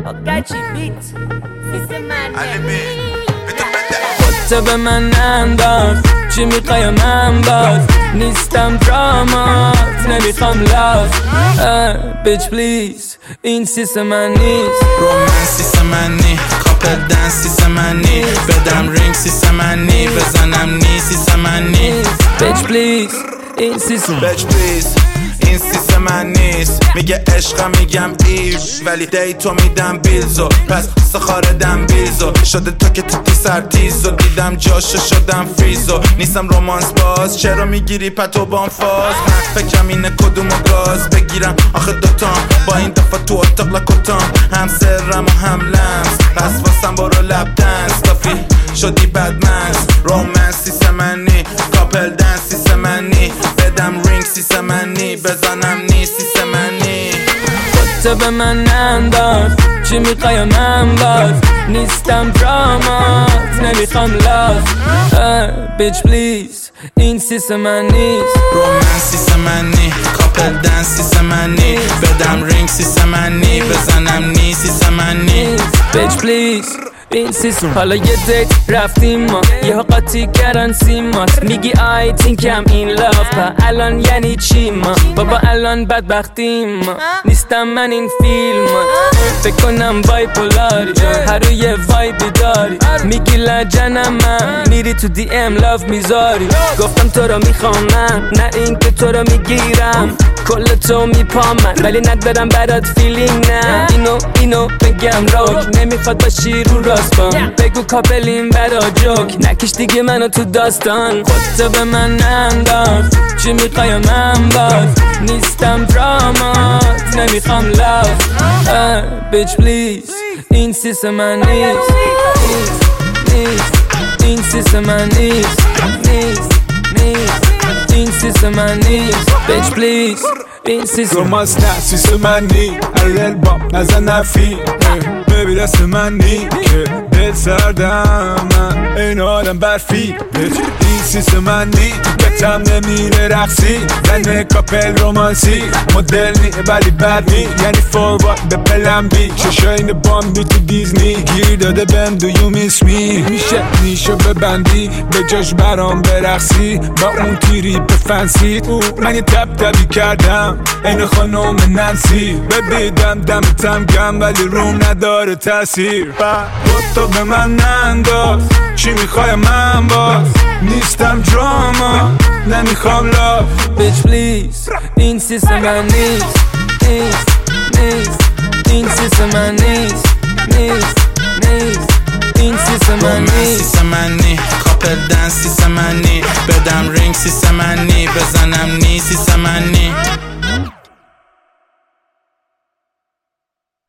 خودتو به من انداز، چی میخوای من باز؟ نیستم درامات، نمیخوام لاز. بیچ پلیز این سیس من نیست. رومنس سیس من نی، کاپل دنس سیس من نی، بدم رینگ سیس من نی، بزنم نی سیس من نی. بیچ پلیز این سیس بیچ پلیز این سیس من نیست. میگه عشقم میگم ایف، ولی دیتو میدم بیلزو، پس سخاردم بیلزو. شده تا که تو سرتیزو، دیدم جاشو شدم فریزو. نیستم رومانس باز، چرا میگیری پتو بام فاز؟ من فکرم اینه کدومو گاز بگیرم آخه دوتام، با این دفعه تو اتاق لکوتام، هم سرم و هم لمس. پس واسم برو لب دنس، کافی شدی بدمنس. رومنس سیس من نی، کاپل دنس سیس من نی، بدم رینگ سیس من نی، بزنم نی سیس من نی. خودتو به من انداز، چی میخوای من باز؟ نیستم درامات، نمیخوام لاز. بیچ پلیز این سیس من نیست. رومنس سیس من نی، کاپل دنس سیس من نی، بدم رینگ سیس من نی، بزنم نی سیس من نی. بیچ پلیز این سیسون. حالا یه دیت رفتیم ما، یه قاطی کردن سیمات. میگی I think I'm in love، با الان یعنی چی ما؟ بابا الان بدبختیم ما، نیستم من این فیلمات. فکر کنم بایپولاری، هر روی وایبی داری. میگی لجنم من، میری تو دی ام لاف میذاری. گفتم تو رو میخوام من، نه این که تو رو میگیرم. کل تو میپام من، ولی ندارم برات فیلینگ. نه اینو بگم روک، نمیخواد باشی رو راست بام. بگو کاپلیم برا جوک، نکش دیگه منو تو داستان. خودتو به من انداز، چی میخوای من باز؟ نیستم درامات، نمیخوام لاز. بیچ پلیز این سیس من نیست. این سیس من نیست. این سیس من نیست. بیچ پلیز این سیس رومانس نه سیس من نی، ارل بام نزن نفی، ببی دست من نی که دل سردم من این آدم برفی. این سیس من نی، تو کتم نمیره رقصی، زن کاپل رومانسی، مدل نی ولی بد نی، یعنی فوروارد به پلم بی. ششاین باندی تو دیزنی، گیر داده بهم دو یو میس می. میشه نیشو ببندی، به جاش برام برقصی، با اون تیری به فنسید. من یه تبی کردم این خانوم ننسی، ببیدم دمتم گم ولی روم نداره تاثیر. تو به من ننداز، چی میخوای من باز؟ نیستم دراما، نمیخوام لاف. بیچ پلیز این سیس من نیست. این سیس من نیست. این سیس من نیست. سیس من نی، کاپل دنس سیس من نی، بدم رینگ سیس من نی، بزنم نی سیس من نی.